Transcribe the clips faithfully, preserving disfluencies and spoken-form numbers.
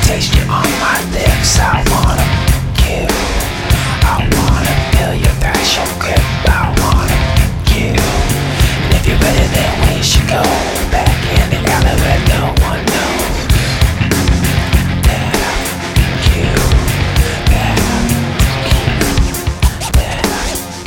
taste you on my lips. I wanna kill. I wanna feel your threshold grip. I wanna kill. And if you're ready, then we should go back in the alley where no one knows that I kill. That I kill. That I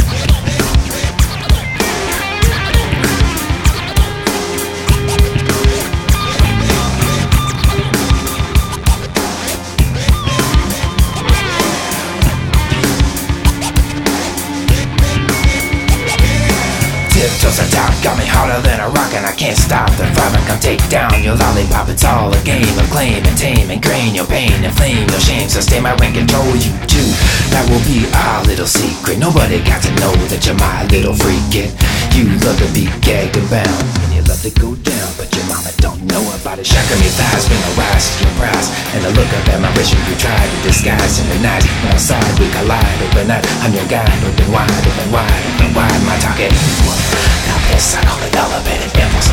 tiptoes on top, got me harder than a rock, and I can't stop the vibe and come take down your lollipop. It's all a game of claim and tame and grain your pain and flame your shame. Sustain my rank, control you too. That will be our little secret. Nobody got to know that you're my little freak. And you love to be gagged and bound, and you love to go down, but your mama don't know about it. Shack on your thighs, bring a rise to your prize, and the look of admiration you try to disguise in the night. When outside we collide overnight, I'm your guide, open wide, open wide, open wide. My target. Now this I call it elevated impulse.